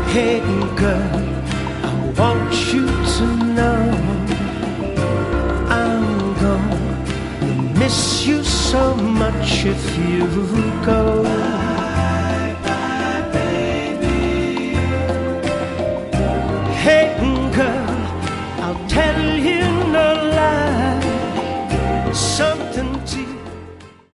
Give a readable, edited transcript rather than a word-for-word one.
Hey girl, I want you to know I'm gonna miss you so much if you go. Bye, bye, baby. Hey